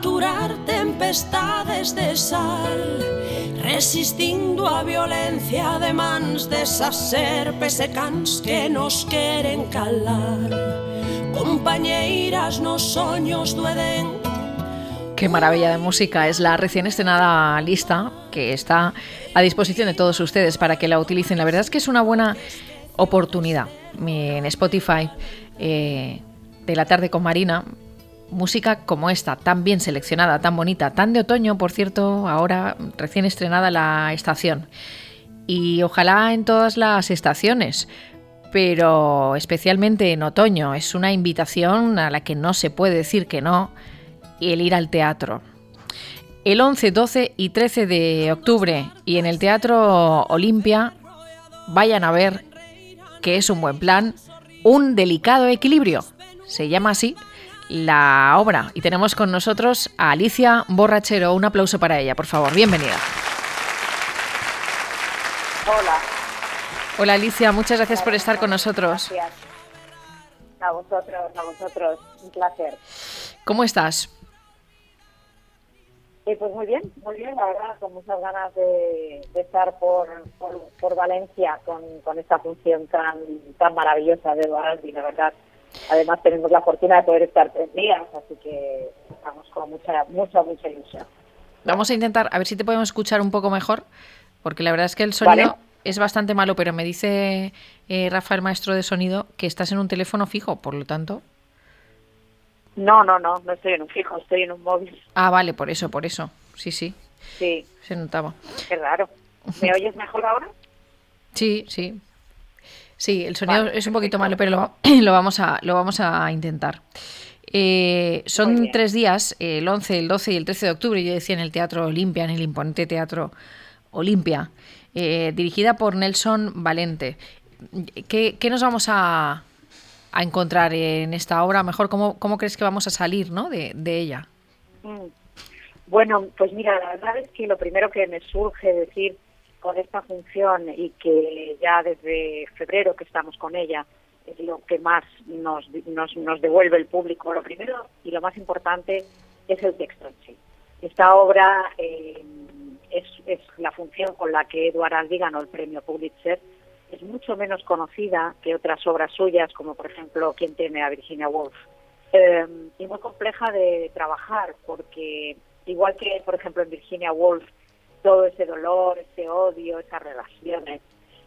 aturar tempestades de sal, resistindo a violencia de mans desas serpes e cans que nos queren calar, compañeiras nos soños do Edén. Qué maravilla de música, es la recién estrenada lista que está a disposición de todos ustedes para que la utilicen. La verdad es que es una buena oportunidad en Spotify de la tarde con Marina. Música como esta, tan bien seleccionada, tan bonita, tan de otoño, por cierto, ahora recién estrenada la estación. Y ojalá en todas las estaciones, pero especialmente en otoño. Es una invitación a la que no se puede decir que no, el ir al teatro. El 11, 12 y 13 de octubre y en el Teatro Olimpia, vayan a ver que es un buen plan, Un delicado equilibrio. Se llama así la obra. Y tenemos con nosotros a Alicia Borrachero. Un aplauso para ella, por favor. Bienvenida. Hola. Hola Alicia, muchas gracias por estar con nosotros. Gracias. A vosotros. Un placer. ¿Cómo estás? Pues muy bien, la verdad, con muchas ganas de estar por Valencia con esta función tan maravillosa de Eduardo, la verdad. Además tenemos la fortuna de poder estar 3 días, así que estamos con mucha ilusión. Vamos a intentar, a ver si te podemos escuchar un poco mejor, porque la verdad es que el sonido es bastante malo, pero me dice Rafa, el maestro de sonido, que estás en un teléfono fijo, por lo tanto... No estoy en un fijo, estoy en un móvil. Ah, vale, por eso. Sí. Sí. Se notaba. Qué raro. ¿Me oyes mejor ahora? Sí. Sí, el sonido es un poquito malo, pero lo vamos a intentar. Son 3 días, el 11, el 12 y el 13 de octubre, yo decía, en el Teatro Olimpia, en el imponente Teatro Olimpia, dirigida por Nelson Valente. ¿Qué nos vamos a encontrar en esta obra? Mejor, ¿cómo crees que vamos a salir, ¿no? de ella? Bueno, pues mira, la verdad es que lo primero que me surge decir con esta función, y que ya desde febrero que estamos con ella, es lo que más nos devuelve el público. Lo primero y lo más importante es el texto en sí. Esta obra es la función con la que Edward Albee ganó el premio Pulitzer. Es mucho menos conocida que otras obras suyas, como por ejemplo ¿Quién teme a Virginia Woolf? Y muy compleja de trabajar, porque igual que por ejemplo en Virginia Woolf todo ese dolor, ese odio, esas relaciones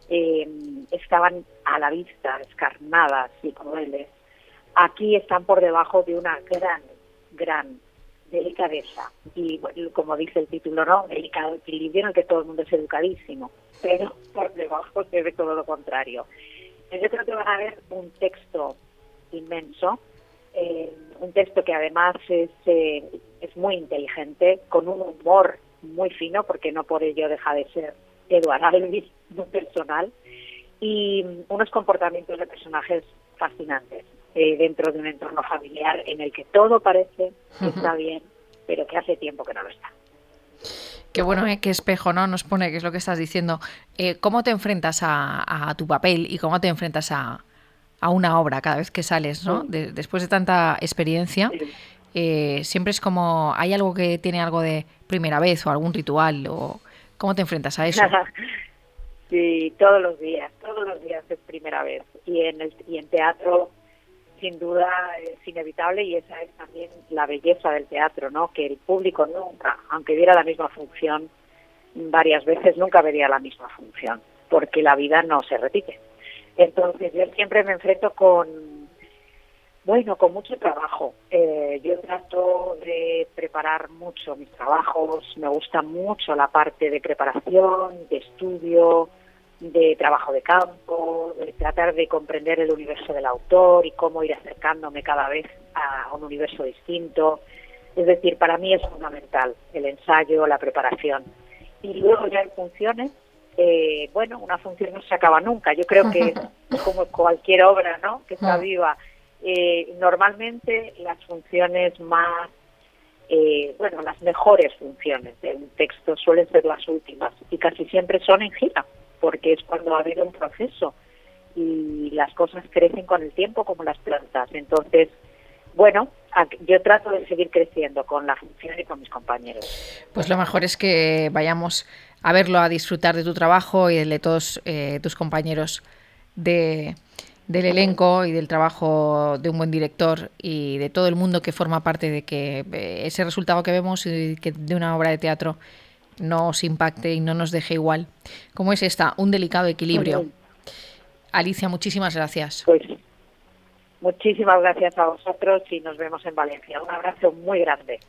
estaban a la vista, descarnadas y crueles, aquí están por debajo de una gran delicadeza y, bueno, como dice el título, ¿no? Delicado equilibrio en el que todo el mundo es educadísimo, pero por debajo se ve todo lo contrario. Yo creo que van a ver un texto inmenso, un texto que además es muy inteligente, con un humor muy fino, porque no por ello deja de ser Edward Albee, muy personal, y unos comportamientos de personajes fascinantes dentro de un entorno familiar en el que todo parece que está bien, pero que hace tiempo que no lo está. Qué bueno, qué espejo, ¿no? Nos pone, que es lo que estás diciendo. ¿Cómo te enfrentas a tu papel y cómo te enfrentas a una obra cada vez que sales, ¿no? Después de tanta experiencia, siempre es como, ¿hay algo que tiene algo de primera vez o algún ritual? O ¿cómo te enfrentas a eso? Sí, todos los días es primera vez. Y en teatro, sin duda, es inevitable, y esa es también la belleza del teatro, ¿no? Que el público nunca, aunque viera la misma función varias veces, nunca vería la misma función, porque la vida no se repite. Entonces yo siempre me enfrento con mucho trabajo. Yo trato de preparar mucho mis trabajos, me gusta mucho la parte de preparación, de estudio, de trabajo de campo, de tratar de comprender el universo del autor y cómo ir acercándome cada vez a un universo distinto. Es decir, para mí es fundamental el ensayo, la preparación. Y luego ya en funciones, una función no se acaba nunca. Yo creo que es como cualquier obra, ¿no?, que está viva. Normalmente las funciones más, las mejores funciones de un texto suelen ser las últimas, y casi siempre son en gira, porque es cuando ha habido un proceso y las cosas crecen con el tiempo como las plantas. Entonces, yo trato de seguir creciendo con la función y con mis compañeros. Pues lo mejor es que vayamos a verlo, a disfrutar de tu trabajo y del de todos tus compañeros del elenco y del trabajo de un buen director y de todo el mundo que forma parte de que ese resultado que vemos y que de una obra de teatro nos impacte y no nos deje igual. Como es esta, un delicado equilibrio. Alicia, muchísimas gracias. Pues muchísimas gracias a vosotros y nos vemos en Valencia. Un abrazo muy grande.